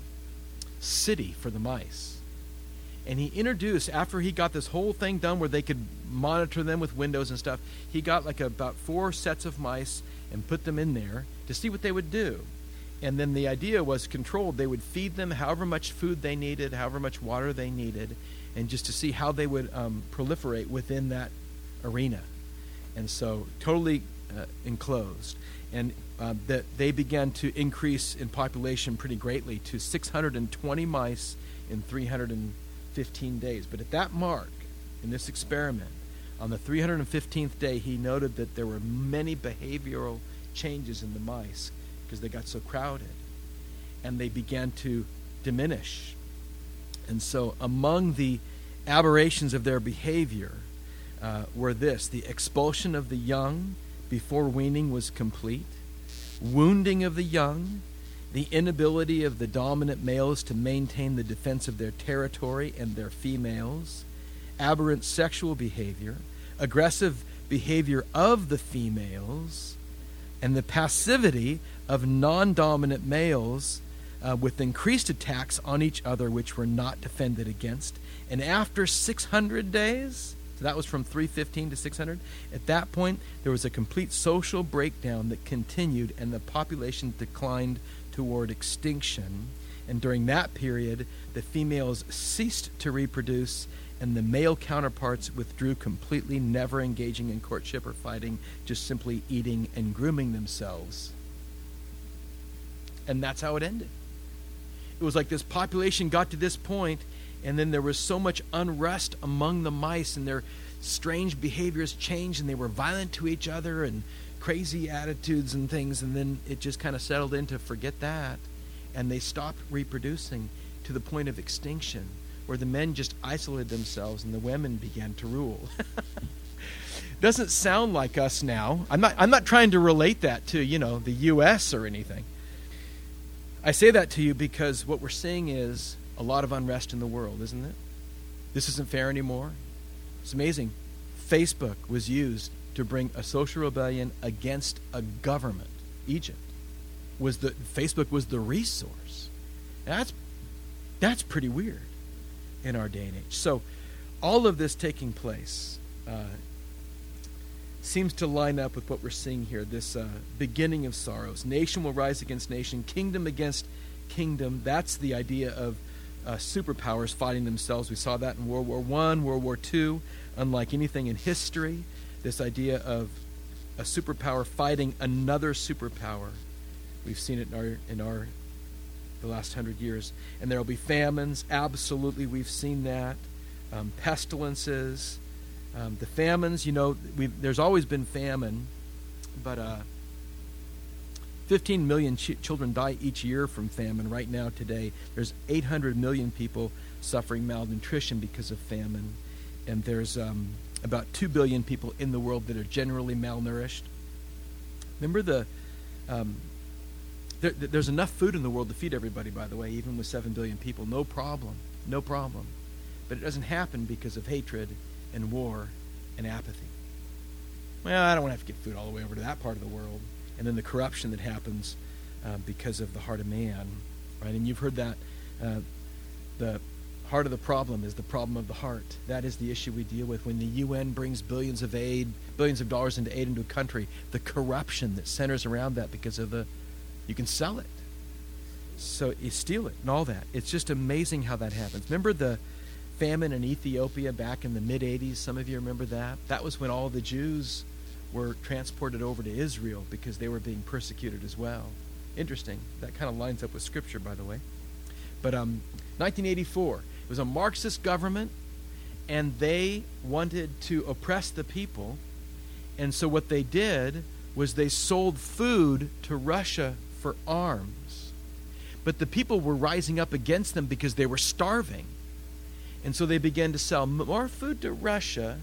city for the mice. And he introduced, after he got this whole thing done where they could monitor them with windows and stuff, he got like about four sets of mice and put them in there to see what they would do. And then the idea was controlled. They would feed them however much food they needed, however much water they needed, and just to see how they would um, proliferate within that arena. And so totally uh, enclosed. And uh, that they began to increase in population pretty greatly to six hundred twenty mice in three hundred fifteen days. But at that mark, in this experiment, on the three hundred fifteenth day, he noted that there were many behavioral changes in the mice because they got so crowded. And they began to diminish. And so among the aberrations of their behavior uh, were this: the expulsion of the young before weaning was complete, wounding of the young, the inability of the dominant males to maintain the defense of their territory and their females, aberrant sexual behavior, aggressive behavior of the females, and the passivity of non-dominant males uh, with increased attacks on each other which were not defended against. And after six hundred days, so that was from three fifteen to six hundred, at that point there was a complete social breakdown that continued, and the population declined toward extinction. And during that period, the females ceased to reproduce, and the male counterparts withdrew completely, never engaging in courtship or fighting, just simply eating and grooming themselves. And that's how it ended. It was like this population got to this point, and then there was so much unrest among the mice, and their strange behaviors changed, and they were violent to each other, and crazy attitudes and things, and then it just kind of settled into forget that, and they stopped reproducing to the point of extinction, where the men just isolated themselves and the women began to rule. Doesn't sound like us now. I'm not I'm not trying to relate that to, you know, the U S or anything. I say that to you because what we're seeing is a lot of unrest in the world, isn't it? This isn't fair anymore. It's amazing. Facebook was used to bring a social rebellion against a government. Egypt was the Facebook was the resource. That's that's pretty weird in our day and age. So all of this taking place uh, seems to line up with what we're seeing here, this uh, beginning of sorrows. Nation will rise against nation, kingdom against kingdom. That's the idea of uh, superpowers fighting themselves. We saw that in World War One, World War Two, unlike anything in history. This idea of a superpower fighting another superpower. We've seen it in our in our the last hundred years. And there will be famines. Absolutely, we've seen that. Um, pestilences. Um, the famines, you know, we've, there's always been famine, but uh, fifteen million ch- children die each year from famine. Right now, today, there's eight hundred million people suffering malnutrition because of famine. And there's um, about two billion people in the world that are generally malnourished. Remember the... Um, there, there's enough food in the world to feed everybody, by the way, even with seven billion people. No problem. No problem. But it doesn't happen because of hatred and war and apathy. Well, I don't want to have to get food all the way over to that part of the world. And then the corruption that happens uh, because of the heart of man, right? And you've heard that uh, the heart of the problem is the problem of the heart. That is the issue we deal with when the U N brings billions of aid, billions of dollars into aid into a country. The corruption that centers around that because of the, you can sell it. So you steal it and all that. It's just amazing how that happens. Remember the famine in Ethiopia back in the mid eighties? Some of you remember that? That was when all the Jews were transported over to Israel because they were being persecuted as well. Interesting. That kind of lines up with Scripture, by the way. But um, nineteen eighty-four, it was a Marxist government, and they wanted to oppress the people. And so what they did was they sold food to Russia for arms. But the people were rising up against them because they were starving. And so they began to sell more food to Russia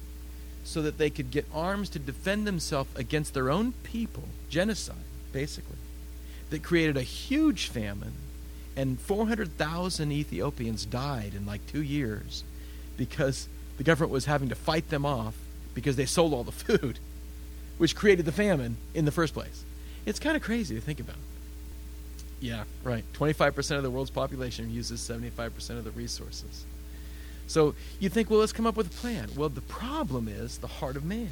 so that they could get arms to defend themselves against their own people. Genocide, basically. That created a huge famine. And four hundred thousand Ethiopians died in like two years because the government was having to fight them off because they sold all the food, which created the famine in the first place. It's kind of crazy to think about. Yeah, right. twenty-five percent of the world's population uses seventy-five percent of the resources. So you think, well, let's come up with a plan. Well, the problem is the heart of man.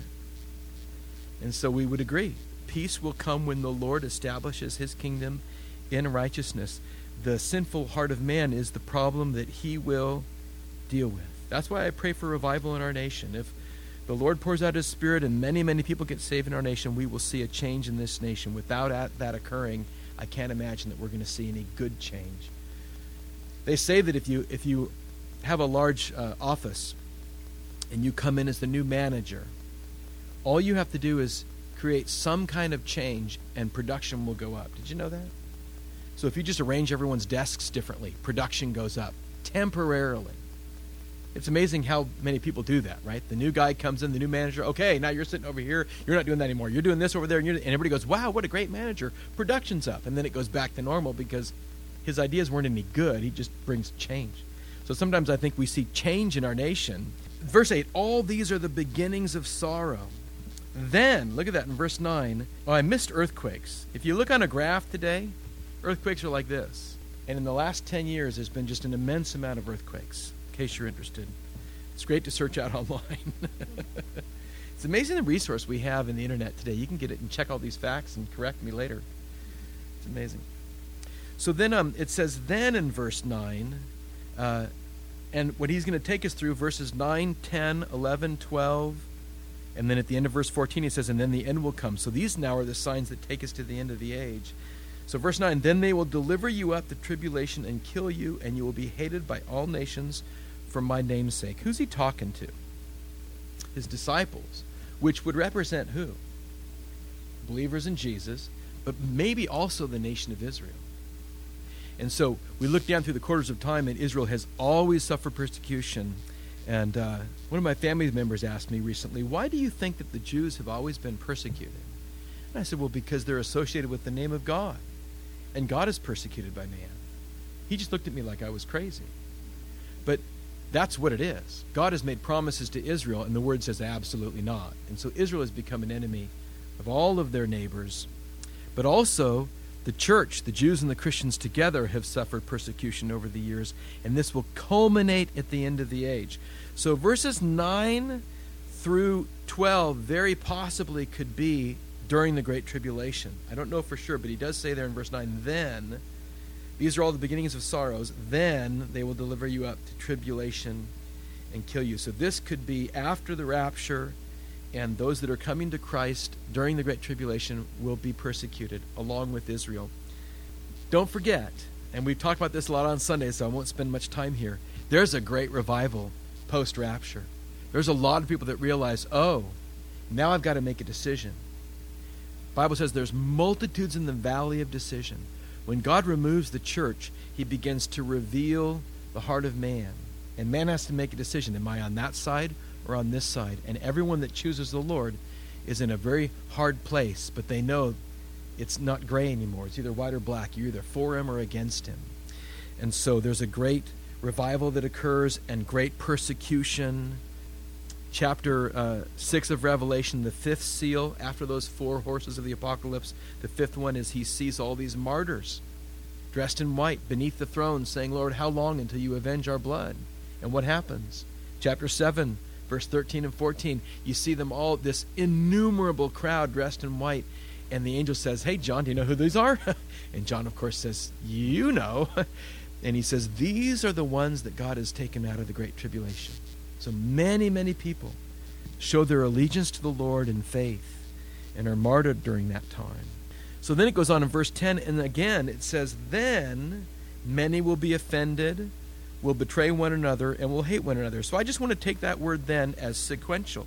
And so we would agree. Peace will come when the Lord establishes his kingdom in righteousness. The sinful heart of man is the problem that he will deal with. That's why I pray for revival in our nation. If the Lord pours out his Spirit and many, many people get saved in our nation, we will see a change in this nation. Without that occurring, I can't imagine that we're going to see any good change. They say that if you if you have a large uh, office and you come in as the new manager, all you have to do is create some kind of change and production will go up. Did you know that? So if you just arrange everyone's desks differently, production goes up temporarily. It's amazing how many people do that, right? The new guy comes in, the new manager, okay, now you're sitting over here, you're not doing that anymore. You're doing this over there, and, you're, and everybody goes, wow, what a great manager. Production's up. And then it goes back to normal because his ideas weren't any good. He just brings change. So sometimes I think we see change in our nation. Verse eight, all these are the beginnings of sorrow. Then, look at that in verse nine. Oh, I missed earthquakes. If you look on a graph today, earthquakes are like this. And in the last ten years, there's been just an immense amount of earthquakes, in case you're interested. It's great to search out online. It's amazing the resource we have in the internet today. You can get it and check all these facts and correct me later. It's amazing. So then um, it says, then in verse nine, uh, and what he's going to take us through, verses nine, ten, eleven, twelve, and then at the end of verse fourteen, he says, and then the end will come. So these now are the signs that take us to the end of the age. So verse nine, then they will deliver you up to tribulation and kill you, and you will be hated by all nations for my name's sake. Who's he talking to? His disciples, which would represent who? Believers in Jesus, but maybe also the nation of Israel. And so we look down through the quarters of time, and Israel has always suffered persecution. And uh, one of my family members asked me recently, why do you think that the Jews have always been persecuted? And I said, well, because they're associated with the name of God. And God is persecuted by man. He just looked at me like I was crazy. But that's what it is. God has made promises to Israel, and the word says absolutely not. And so Israel has become an enemy of all of their neighbors. But also, the church, the Jews and the Christians together, have suffered persecution over the years, and this will culminate at the end of the age. So verses nine through twelve very possibly could be during the Great Tribulation. I don't know for sure, but he does say there in verse nine, then, these are all the beginnings of sorrows, then they will deliver you up to tribulation and kill you. So this could be after the rapture, and those that are coming to Christ during the Great Tribulation will be persecuted along with Israel. Don't forget, and we've talked about this a lot on Sunday, so I won't spend much time here, there's a great revival post-rapture. There's a lot of people that realize, oh, now I've got to make a decision. The Bible says there's multitudes in the valley of decision. When God removes the church, he begins to reveal the heart of man. And man has to make a decision. Am I on that side or on this side? And everyone that chooses the Lord is in a very hard place, but they know it's not gray anymore. It's either white or black. You're either for him or against him. And so there's a great revival that occurs and great persecution. Chapter uh, six of Revelation, the fifth seal, after those four horses of the apocalypse, the fifth one is he sees all these martyrs dressed in white beneath the throne saying, Lord, how long until you avenge our blood? And what happens? Chapter seven, verse thirteen and fourteen, you see them all, this innumerable crowd dressed in white, and the angel says, hey, John, do you know who these are? And John, of course, says, you know. And he says, these are the ones that God has taken out of the Great Tribulation. So many, many people show their allegiance to the Lord in faith and are martyred during that time. So then it goes on in verse ten, and again it says, then many will be offended, will betray one another, and will hate one another. So I just want to take that word then as sequential.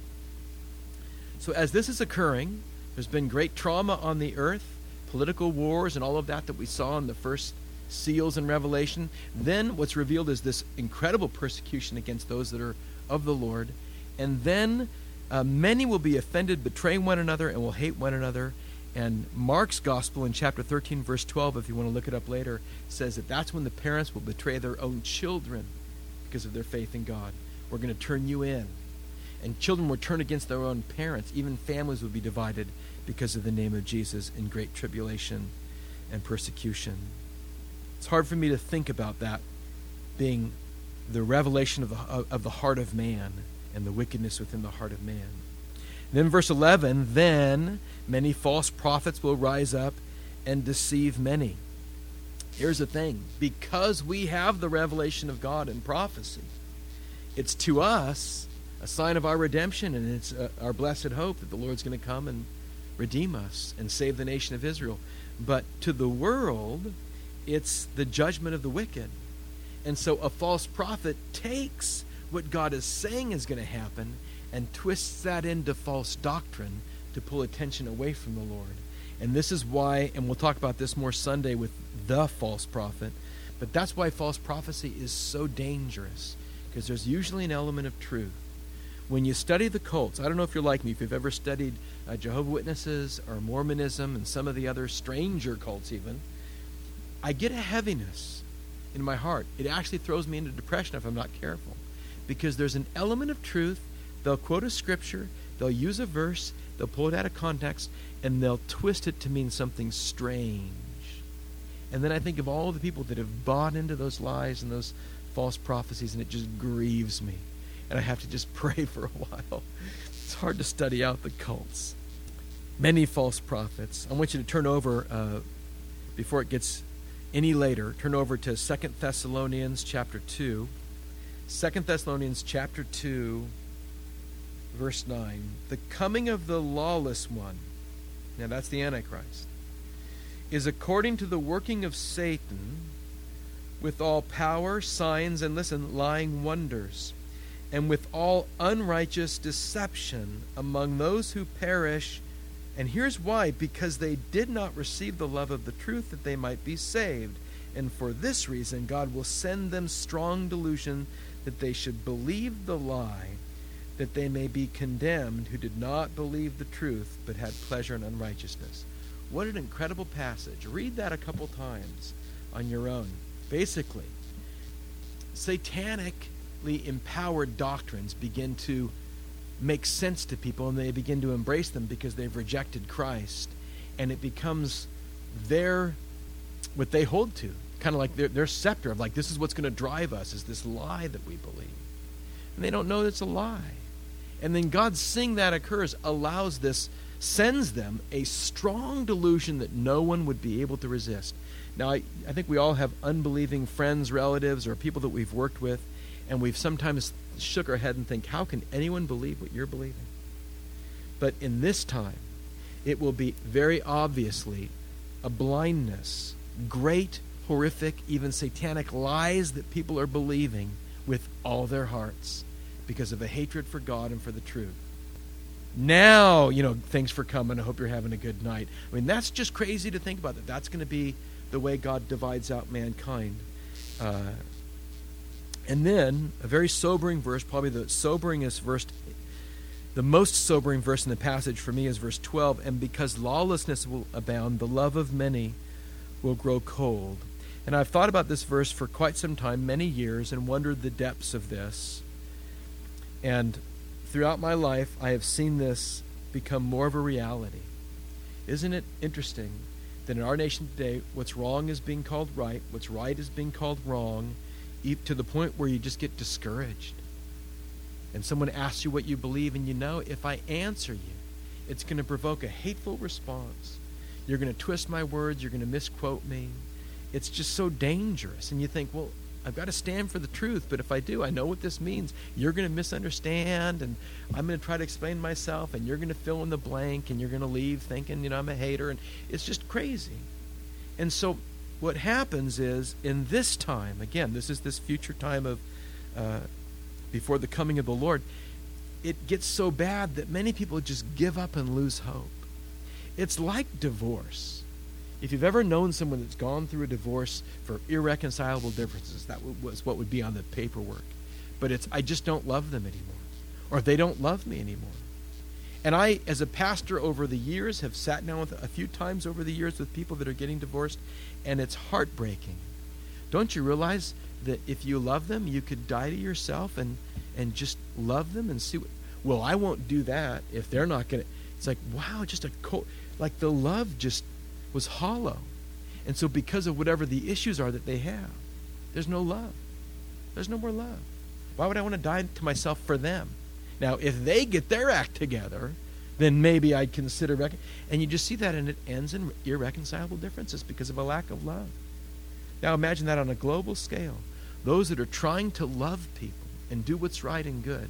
So as this is occurring, there's been great trauma on the earth, political wars and all of that that we saw in the first seals in Revelation. Then what's revealed is this incredible persecution against those that are of the Lord. And then uh, many will be offended, betray one another, and will hate one another. And Mark's gospel in chapter thirteen, verse twelve, if you want to look it up later, says that that's when the parents will betray their own children because of their faith in God. We're going to turn you in. And children will turn against their own parents. Even families will be divided because of the name of Jesus in great tribulation and persecution. It's hard for me to think about that being the revelation of the, of the heart of man and the wickedness within the heart of man. And then verse eleven, then many false prophets will rise up and deceive many. Here's the thing. Because we have the revelation of God in prophecy, it's to us a sign of our redemption, and it's uh, our blessed hope that the Lord's going to come and redeem us and save the nation of Israel. But to the world, it's the judgment of the wicked. And so a false prophet takes what God is saying is going to happen and twists that into false doctrine to pull attention away from the Lord. And this is why, and we'll talk about this more Sunday with the false prophet, but that's why false prophecy is so dangerous, because there's usually an element of truth. When you study the cults, I don't know if you're like me, if you've ever studied uh, Jehovah's Witnesses or Mormonism and some of the other stranger cults even, I get a heaviness in my heart. It actually throws me into depression if I'm not careful, because there's an element of truth. They'll quote a scripture, they'll use a verse, they'll pull it out of context, and they'll twist it to mean something strange. And then I think of all the people that have bought into those lies and those false prophecies, and it just grieves me. And I have to just pray for a while. It's hard to study out the cults. Many false prophets. I want you to turn over, uh, before it gets any later, turn over to Second Thessalonians chapter two. Second Thessalonians chapter two, verse nine. The coming of the lawless one, now that's the Antichrist, is according to the working of Satan, with all power, signs, and listen, lying wonders, and with all unrighteous deception among those who perish. And here's why: because they did not receive the love of the truth, that they might be saved. And for this reason God will send them strong delusion, that they should believe the lie, that they may be condemned who did not believe the truth, but had pleasure in unrighteousness. What an incredible passage. Read that a couple times on your own. Basically, satanically empowered doctrines begin to make sense to people, and they begin to embrace them because they've rejected Christ, and it becomes their, what they hold to, kind of like their, their scepter of like, this is what's going to drive us, is this lie that we believe. And they don't know it's a lie. And then God, seeing that occurs, allows this, sends them a strong delusion that no one would be able to resist. Now, I, I think we all have unbelieving friends, relatives, or people that we've worked with, and we've sometimes shook our head and think, how can anyone believe what you're believing? But in this time, it will be very obviously a blindness, great, horrific, even satanic lies that people are believing with all their hearts because of a hatred for God and for the truth. Now, you know, thanks for coming. I hope you're having a good night. I mean, that's just crazy to think about that. That's going to be the way God divides out mankind. Uh, and then, a very sobering verse, probably the soberingest verse, the most sobering verse in the passage for me is verse twelve. And because lawlessness will abound, the love of many will grow cold. And I've thought about this verse for quite some time, many years, and wondered the depths of this. And throughout my life, I have seen this become more of a reality. Isn't it interesting that in our nation today, what's wrong is being called right, what's right is being called wrong, to the point where you just get discouraged. And someone asks you what you believe, and you know, if I answer you, it's going to provoke a hateful response. You're going to twist my words, you're going to misquote me. It's just so dangerous. And you think, well, I've got to stand for the truth, but if I do, I know what this means. You're going to misunderstand, and I'm going to try to explain myself, and you're going to fill in the blank, and you're going to leave thinking, you know, I'm a hater, and it's just crazy. And so what happens is, in this time, again, this is this future time of uh, before the coming of the Lord, it gets so bad that many people just give up and lose hope. It's like divorce. If you've ever known someone that's gone through a divorce for irreconcilable differences, that was what would be on the paperwork. But it's, I just don't love them anymore. Or they don't love me anymore. And I, as a pastor over the years, have sat down with a few times over the years with people that are getting divorced, and it's heartbreaking. Don't you realize that if you love them, you could die to yourself and, and just love them and see what, well, I won't do that if they're not going to. It's like, wow, just a cold, like the love just was hollow. And so because of whatever the issues are that they have, there's no love. There's no more love. Why would I want to die to myself for them? Now, if they get their act together, then maybe I'd consider... Rec- and you just see that, and it ends in irreconcilable differences because of a lack of love. Now imagine that on a global scale. Those that are trying to love people and do what's right and good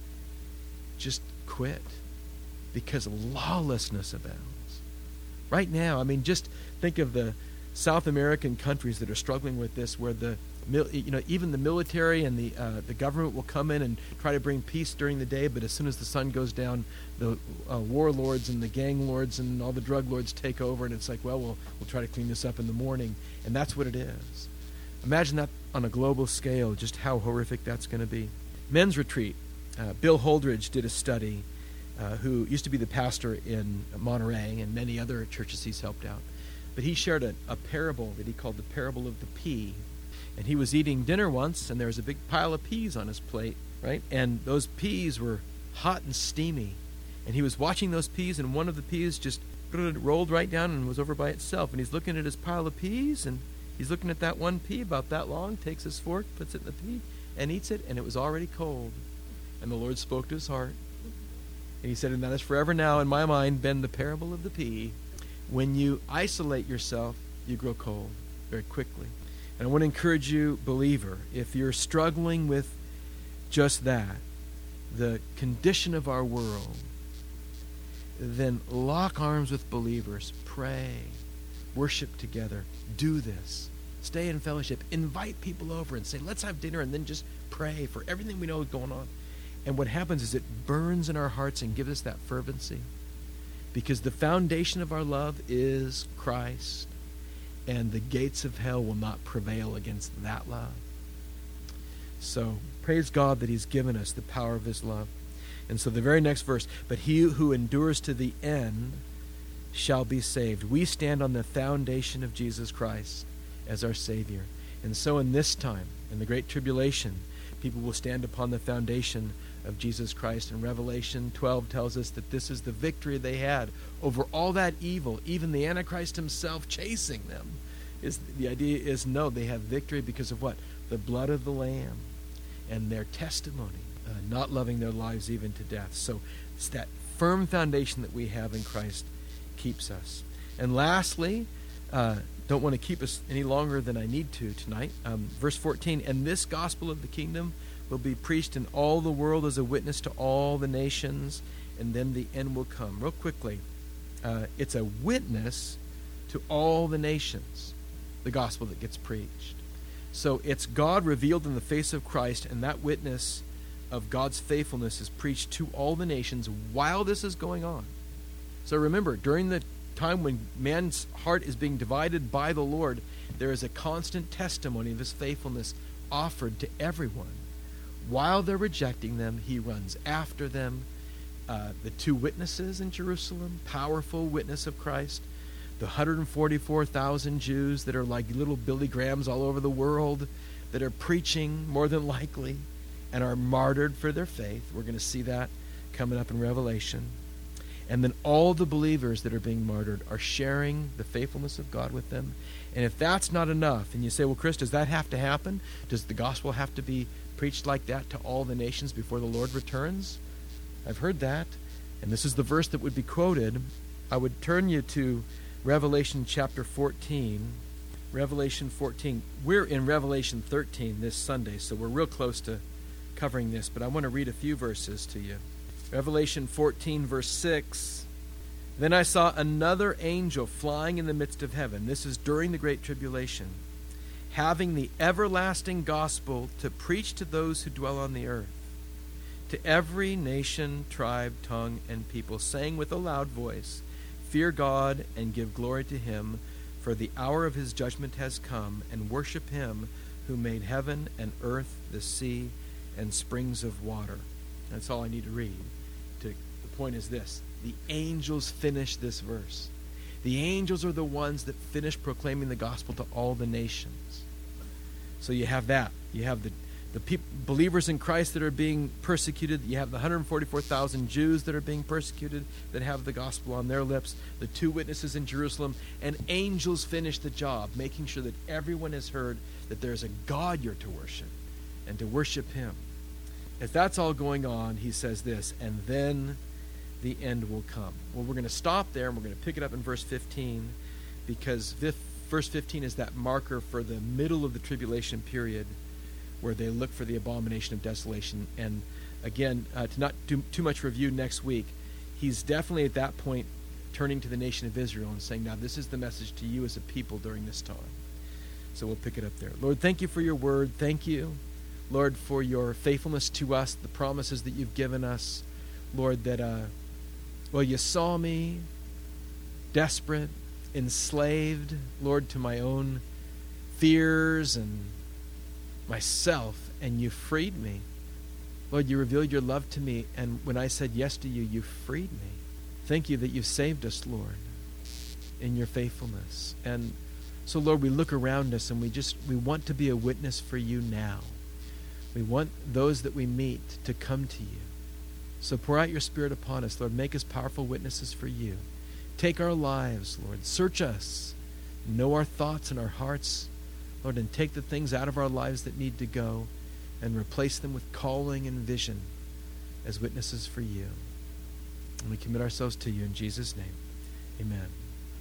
just quit because lawlessness abounds. Right now, I mean, just think of the South American countries that are struggling with this, where the, you know, even the military and the uh, the government will come in and try to bring peace during the day, but as soon as the sun goes down, the uh, warlords and the gang lords and all the drug lords take over, and it's like, well, we'll we'll try to clean this up in the morning, and that's what it is. Imagine that on a global scale, just how horrific that's going to be. Men's retreat. Uh, Bill Holdridge did a study. Uh, who used to be the pastor in Monterey, and many other churches he's helped out. But he shared a, a parable that he called the parable of the pea. And he was eating dinner once, and there was a big pile of peas on his plate, right? And those peas were hot and steamy. And he was watching those peas, and one of the peas just rolled right down and was over by itself. And he's looking at his pile of peas, and he's looking at that one pea about that long, takes his fork, puts it in the pea, and eats it, and it was already cold. And the Lord spoke to his heart. And he said, and that has forever now in my mind been the parable of the pea. When you isolate yourself, you grow cold very quickly. And I want to encourage you, believer, if you're struggling with just that, the condition of our world, then lock arms with believers, pray, worship together, do this. Stay in fellowship, invite people over and say, let's have dinner, and then just pray for everything we know is going on. And what happens is it burns in our hearts and gives us that fervency. Because the foundation of our love is Christ. And the gates of hell will not prevail against that love. So Praise God that he's given us the power of his love. And so the very next verse, but he who endures to the end shall be saved. We stand on the foundation of Jesus Christ as our Savior. And so in this time, in the Great Tribulation, people will stand upon the foundation of Jesus Christ. And Revelation twelve tells us that this is the victory they had over all that evil, even the Antichrist himself chasing them. Is the idea is no, they have victory because of what? The blood of the Lamb and their testimony, uh, not loving their lives even to death. So it's that firm foundation that we have in Christ keeps us. And lastly, uh, don't want to keep us any longer than I need to tonight. Um, verse fourteen, and this gospel of the kingdom will be preached in all the world as a witness to all the nations, and then the end will come. Real quickly, uh, it's a witness to all the nations, the gospel that gets preached. So it's God revealed in the face of Christ, and that witness of God's faithfulness is preached to all the nations while this is going on. So remember, during the time when man's heart is being divided by the Lord, there is a constant testimony of his faithfulness offered to everyone. While they're rejecting them, he runs after them. Uh, the two witnesses in Jerusalem, powerful witness of Christ. The one hundred forty-four thousand Jews that are like little Billy Grahams all over the world that are preaching more than likely and are martyred for their faith. We're going to see that coming up in Revelation. And then all the believers that are being martyred are sharing the faithfulness of God with them. And if that's not enough, and you say, well, Chris, does that have to happen? Does the gospel have to be preached like that to all the nations before the Lord returns? I've heard that. And this is the verse that would be quoted. I would turn you to Revelation chapter fourteen. Revelation fourteen. We're in Revelation thirteen this Sunday, so we're real close to covering this, but I want to read a few verses to you. Revelation fourteen, verse six. Then I saw another angel flying in the midst of heaven. This is during the Great Tribulation, having the everlasting gospel to preach to those who dwell on the earth, to every nation, tribe, tongue, and people, saying with a loud voice, fear God and give glory to him, for the hour of his judgment has come, and worship him who made heaven and earth, the sea, and springs of water. That's all I need to read. To, the point is this. The angels finish this verse. The angels are the ones that finish proclaiming the gospel to all the nations. So you have that. You have the, the peop, believers in Christ that are being persecuted. You have the one hundred forty-four thousand Jews that are being persecuted that have the gospel on their lips. The two witnesses in Jerusalem. And angels finish the job, making sure that everyone has heard that there's a God you're to worship and to worship him. If that's all going on, he says this, and then the end will come. Well, we're going to stop there, and we're going to pick it up in verse fifteen, because verse fifteen is that marker for the middle of the tribulation period where they look for the abomination of desolation. And again, uh, to not do too much review next week, he's definitely at that point turning to the nation of Israel and saying, now this is the message to you as a people during this time. So we'll pick it up there. Lord, thank you for your word. Thank you, Lord, for your faithfulness to us, the promises that you've given us. Lord, that, uh, well, you saw me desperate, enslaved, Lord, to my own fears and myself, and you freed me. Lord, you revealed your love to me, and when I said yes to you, you freed me. Thank you that you've saved us, Lord, in your faithfulness. And so, Lord, we look around us, and we just, we want to be a witness for you now. We want those that we meet to come to you. So pour out your Spirit upon us, Lord. Make us powerful witnesses for you. Take our lives, Lord. Search us. Know our thoughts and our hearts, Lord, and take the things out of our lives that need to go and replace them with calling and vision as witnesses for you. And we commit ourselves to you in Jesus' name. Amen.